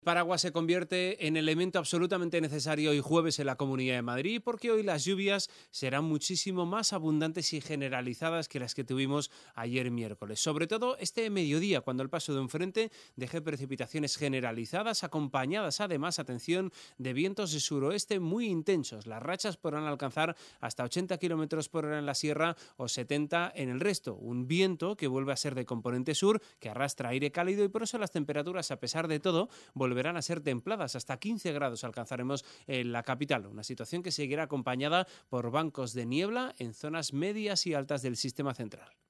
Paraguas se convierte en elemento absolutamente necesario hoy jueves en la Comunidad de Madrid porque hoy las lluvias serán muchísimo más abundantes y generalizadas que las que tuvimos ayer miércoles. Sobre todo este mediodía, cuando el paso de un frente deje precipitaciones generalizadas acompañadas además, atención, de vientos de suroeste muy intensos. Las rachas podrán alcanzar hasta 80 km por hora en la sierra o 70 en el resto. Un viento que vuelve a ser de componente sur, que arrastra aire cálido y por eso las temperaturas, a pesar de todo, volverán a ser templadas. Hasta 15 grados alcanzaremos en la capital. Una situación que seguirá acompañada por bancos de niebla en zonas medias y altas del sistema central.